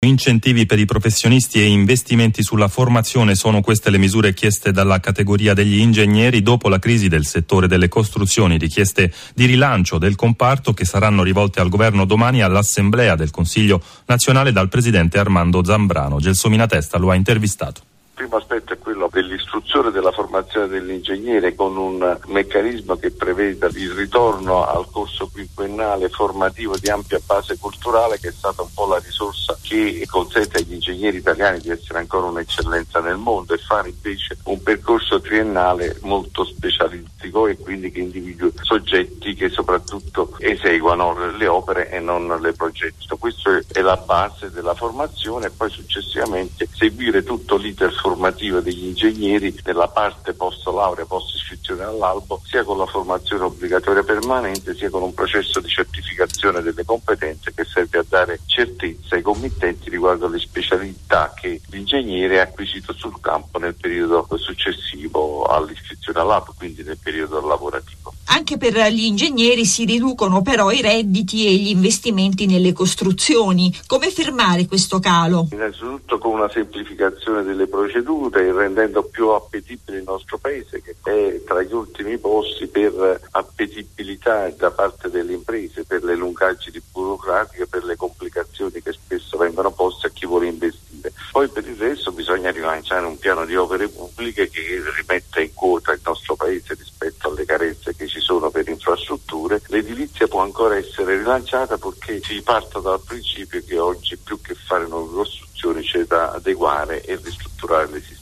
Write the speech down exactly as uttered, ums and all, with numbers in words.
Incentivi per i professionisti e investimenti sulla formazione sono queste le misure chieste dalla categoria degli ingegneri dopo la crisi del settore delle costruzioni, richieste di rilancio del comparto che saranno rivolte al governo domani all'assemblea del Consiglio nazionale dal presidente Armando Zambrano. Gelsomina Testa lo ha intervistato. Il primo aspetto è quello dell'istruzione, della formazione dell'ingegnere, con un meccanismo che preveda il ritorno al corso quinquennale formativo di ampia base culturale, che è stata un po' la risorsa che consente agli ingegneri italiani di essere ancora un'eccellenza nel mondo, e fare invece un percorso triennale molto specialistico e quindi che individui soggetti che soprattutto eseguano le opere e non le progettino. Questa è la base della formazione, e poi successivamente seguire tutto l'iter formativa degli ingegneri nella parte post laurea, post iscrizione all'albo, sia con la formazione obbligatoria permanente, sia con un processo di certificazione delle competenze che serve a dare certezza ai committenti riguardo alle specialità che l'ingegnere ha acquisito sul campo nel periodo successivo all'iscrizione all'albo, quindi nel periodo lavorativo. Anche per gli ingegneri si riducono però i redditi e gli investimenti nelle costruzioni. Come fermare questo calo? Innanzitutto con una semplificazione delle procedure, rendendo più appetibile il nostro paese, che è tra gli ultimi posti per appetibilità da parte delle imprese, per le lungaggini burocratiche, per le complicazioni che spesso vengono poste a chi vuole investire. Poi per il resto bisogna rilanciare un piano di opere pubbliche che rimetta in quota il nostro paese rispetto alle carenze che ci sono per infrastrutture. L'edilizia può ancora essere rilanciata perché si parta dal principio che oggi più che fare nuove costruzioni c'è da adeguare e ristrutturare l'esistente.